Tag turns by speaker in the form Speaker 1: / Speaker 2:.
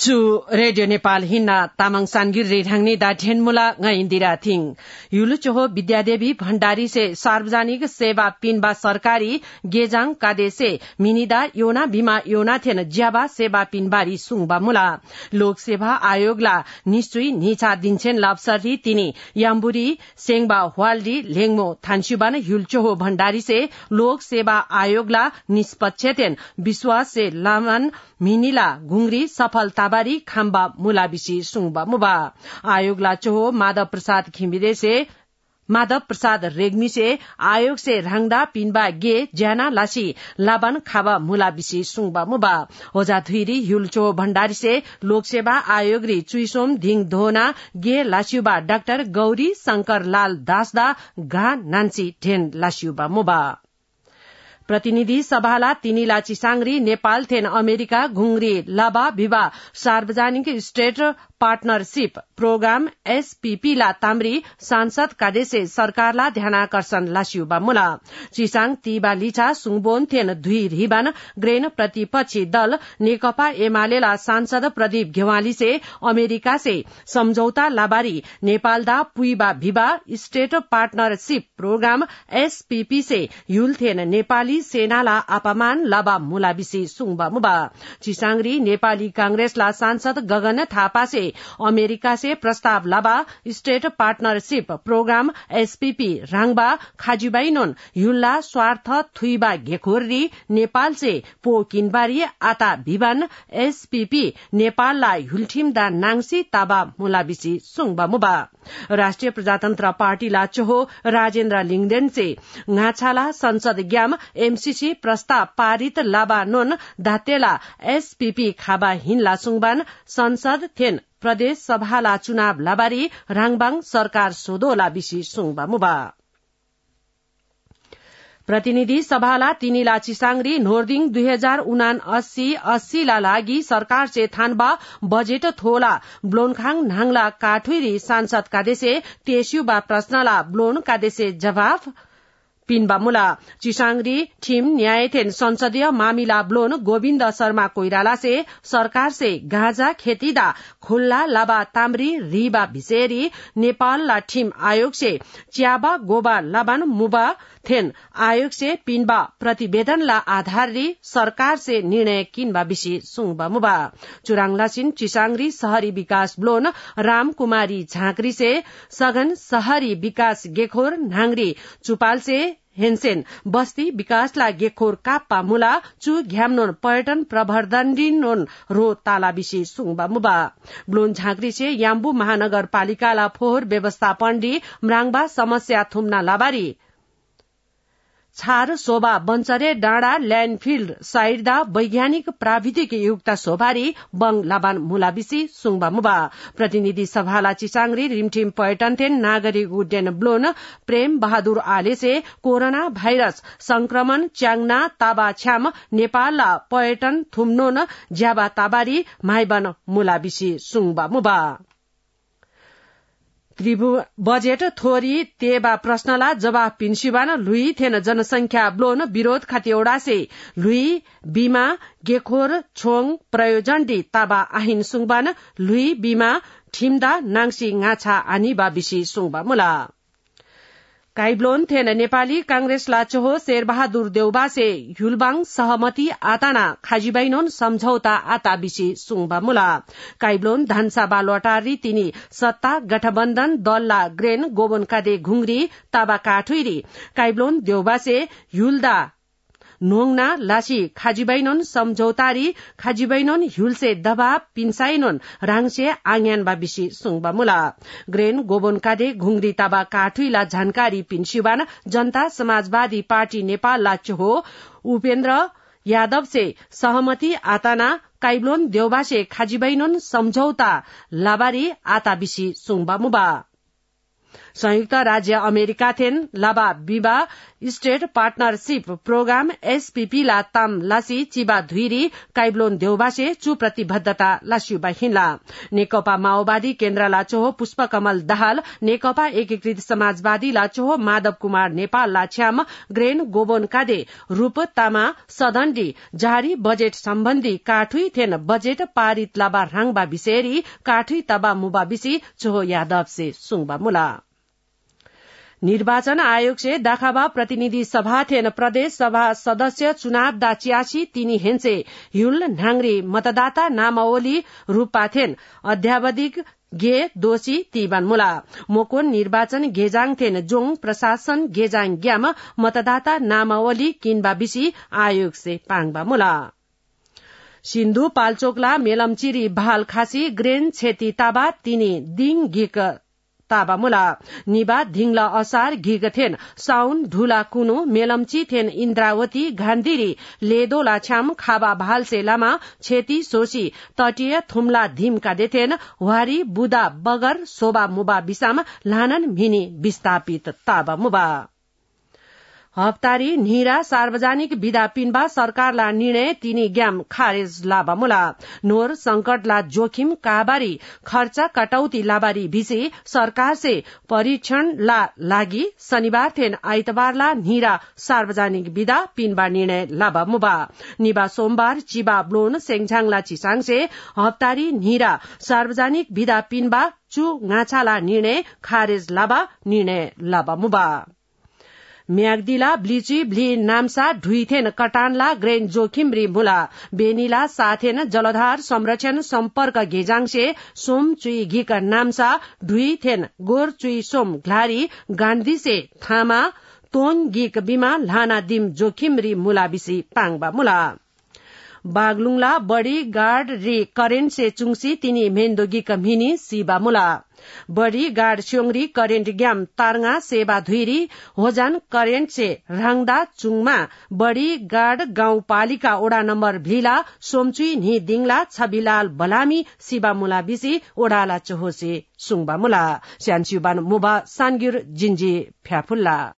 Speaker 1: chu radio nepal hinna tamang sangir re ढंगनी दा ढेनमुला ngindira thing yulu choho Bidya Devi Bhandari से सार्वजनिक सेवा पिनबा सरकारी गेजाङ कादेसे मिनिदा योना बिमा योना थेन ज्याबा सेवा पिनबारी सुङबा मुला लोक सेवा आयोगला निश्चय निचा दिन्छेन लाभसरी तिनी याम्बुरी सेङबा हवाल्डी लेङमो थान्सुबान युलचोहो भण्डारी से लोक सेवा आयोगला निष्पक्षतेन विश्वास से लामन मिनिला घुंगरी सफलताबारी खाम्बा मुलाबिसी सुङबा मुबा आयोगला चोहो माधव प्रसाद खिमिरे से माधव प्रसाद रेग्मी से आयोग से रंगदा पिनबा गे ज्याना लासी लाबन खाबा मुलाबिसी सुङबा मुबा ओजा धुइरी युलचो भण्डारी से लोकसेवा आयोग री चुइसोम धिङ धोना गे लासियुबा डाक्टर गौरी शंकर लाल दासदा गा नान्सी ढेन लासियुबा मुबा प्रतिनिधि सभाला तिनीला चिसाङरी नेपाल थेन अमेरिका घुंगरी लाबा विवा सार्वजनिक स्टेट पार्टनरशिप प्रोग्राम एसपीपी ला ताम्री सांसद कादेसे सरकारला ध्यानाकर्षण लासियुबा मुला चिसाङ तीबा लिछा सुङबोन थेन धुई रिबान ग्रेन प्रतिपक्षी दल नेकपा एमालेला सांसद प्रदीप घेवाली से अमेरिका से सम्झौता लाबारी नेपालदा पुइबा विवा स्टेट पार्टनरशिप प्रोग्राम एसपीपी से युल थेन नेपाली सेनाला अपमान लाबा मुलाबिसी सुङबा मुबा चिसाङरी नेपाली कांग्रेसला सांसद गगन थापा से अमेरिका से प्रस्ताव लाबा स्टेट पार्टनरशिप प्रोग्राम एसपीपी राङबा खाजुबाइनोन युल्ला स्वार्थ थुइबा घेखोरी नेपाल से पो किनबारी आता भिवान एसपीपी नेपालला हुल्ठिमदा नाङसी ताबा मुलाबिसी सुङबा मुबा राष्ट्रिय प्रजातन्त्र पार्टीला चोहो राजेन्द्र लिङदेन से गाछाला संसद ग्याम एमसीसी प्रस्ताव पारित लाबा नोन धातेला एसपीपी खाबा हिनला सुङबान संसद थेन प्रदेश सभाला चुनाव लाबारी राङबाङ सरकार सोधोला बिसी सुङबा मुबा प्रतिनिधि सभाला तिनीला चिसाङरी नोर्दिङ 2079-80 ला लागि सरकार से थानबा बजेट थोला ब्लोनखाङ नाङला काठुरी सांसद कादेसे तेस्युबा प्रश्नला ब्लोन कादेसे जवाफ पिनबा मुला चिसाङरी ठिम न्यायथेन संसदीय मामिला ब्लोन गोविन्द शर्मा कोइराला से सरकार से गाँजा खेतीदा खुल्ला लाबा ताम्री रिबा भिसेरी नेपाल ला ठिम आयोग से च्याबा गोबा लाबान मुबा थेन आयोग से पिनबा प्रतिवेदन ला आधारी सरकार से निर्णय किनबा बिसी सुङबा मुबा चुराङलासिन चिसाङरी शहरी विकास ब्लोन रामकुमारी झाँक्री से सघन शहरी विकास गेखोर नाङरी चुपाल से हेनसेन बस्ती विकासला गेखोर काप्पा मुला चु घ्यामनोन पर्यटन प्रवर्धन नोन रो तालाबिसी सुङबा मुबा ब्लोन झाँक्री से याम्बु महानगरपालिकाला फोहोर व्यवस्थापन डी म्राङबा समस्या थुम्ना लाबारी छार शोभा बन्चरे डाँडा ल्यान्डफिल्ड साइडदा वैज्ञानिक प्राविधिक युक्त शोभारी बङ लाबान मुलाबिसी सुङबा मुबा प्रतिनिधि सभाला चिसाङरी रिमठिम पर्यटन थेन नागरिक उड्डयन ब्लोन प्रेम बहादुर आले से कोरोना भाइरस संक्रमण च्याङना ताबा छ्याम नेपालला पर्यटन थुम्नोन ज्याबा ताबारी माइबन मुलाबिसी सुङबा मुबा बजेट थोरी तेबा प्रश्नला जवाफ पिन्सिबान लुई थेन जनसंख्या ब्लोन विरोध खतिवड़ा से लुई बीमा गेखोर छोङ प्रयोजन डी ताबा आहिन सुङबान लुई बीमा ठिमदा नाङसी गाछा आनिबा बिसी सुङबा मुला काइब्लोन थेन नेपाली कांग्रेस लाचोहो शेरबहादुर देउबा से युलबाङ सहमति आताना खाजिबाइनोन सम्झौता आता बिसी सुङबा मुला काइब्लोन धानसाबा लोटारी तिनी सत्ता गठबन्धन दलला ग्रेन गोबन कादे घुंगरी ताबा काठुरी काइब्लोन देउबा से युलदा नोङना लासी खाजिबाइनोन सम्झौतारी खाजिबाइनोन हुलसे दबाव पिन्साइनोन राङसे आङ्यानबा बिसी सुङबा मुला ग्रेन गोबन कादे घुंगरी ताबा काठुइला जानकारी पिन्सिबान जनता समाजवादी पार्टी नेपाल लाचो उपेन्द्र यादव से सहमति आताना काइब्लोन देउबा से खाजिबाइनोन सम्झौता लाबारी आता बिसी सुङबा मुबा संयुक्त राज्य अमेरिका थेन लाबा बिबा स्टेट पार्टनरशिप प्रोग्राम एसपीपी ला ताम लासी चिबा धुइरी काइब्लोन देउबासे चु प्रतिबद्धता लास्युबा हिन्ला नेकपा माओवादी केन्द्र लाचोहो पुष्पकमल दाहाल नेकपा एकीकृत समाजवादी लाचोहो माधव कुमार नेपाल लाछ्याम ग्रेन गोबोन कादे रूप तामा सदण्डी जारी बजेट सम्बन्धी काठुई थेन बजेट पारित लाबा राङबा विषयरी काठुई तबा मुबा बिसी चोहो यादव से सुङबा मुला निर्वाचन आयोग से दाखाबा प्रतिनिधि सभा थेन प्रदेश सभा सदस्य चुनाव दाचियासी तिनी हेन्से हिउल नांगरी मतदाता नामावली रूपा थेन अध्यावधिक गे दोषी तीबान मुला मोकोन निर्वाचन गेजाङ थेन जोङ प्रशासन गेजाङ ग्याम मतदाता नामावली किनबा बिसी आयोग से पाङबा मुला सिन्धु पाल्चोकला मेलमचिरी बहाल खासी ग्रेन छेती ताबा तिनी दिङ गिक ताबा मुला निबा धिंगला असार घिग थेन साउन ढुला कुनु मेलमची थेन इन्द्रावती घान्दिरी लेदोला छ्याम खाबा बहाल से लामा छेती सोसी तटीय थुम्ला धिमका देथेन वारी बुदा बगर सोबा मुबा बिसाम लानन मिनी विस्थापित ताबा मुबा हप्तारी निरा सार्वजनिक विदा पिनबा सरकारला निर्णय तिनी ग्याम खारेज लाबा मुला नोर संकटला जोखिम काबारी खर्च कटौती लाबारी भिसी सरकार से परीक्षण ला लागि शनिबार थेन आइतबारला निरा सार्वजनिक विदा पिनबा निर्णय लाबा मुबा निबा सोमबार चिबा ब्लोन सेङझाङला चिसाङ से हप्तारी निरा सार्वजनिक विदा पिनबा चु गाछाला निर्णय खारेज लाबा निर्णय लाबा मुबा म्याग्दीला ब्लिची ब्ली नाम्सा ढुइथेन कटानला ग्रेन जोखिम रि मुला बेनीला साथेन जलधार संरक्षण सम्पर्क घेजाङसे सोम चुई घिक नाम्सा ढुइथेन गोर चुई सोम घ्लारी गान्धी से थामा तोङ गिक बिमा लाना दिम जोखिम रि मुला बिसी पाङबा मुला बागलुङला बड़ी गार्ड रि करेन्ट से चुङसी तिनी मेन्दोगी कमिनी सीबा मुला बड़ी गार्ड स्योङरी करेन्ट ग्याम तारङा सेवा धुइरी होजान करेन्ट से राङदा चुङमा बड़ी गार्ड गाउँपालिका ओडा नम्बर भीला सोमचुई नि दिङला छबिलाल बलामी सीबा मुला बिसी ओडाला चोहोसे सुङबा मुला स्यानसिउबान मुबा सानगिर जिन्जी फ्याफुल्ला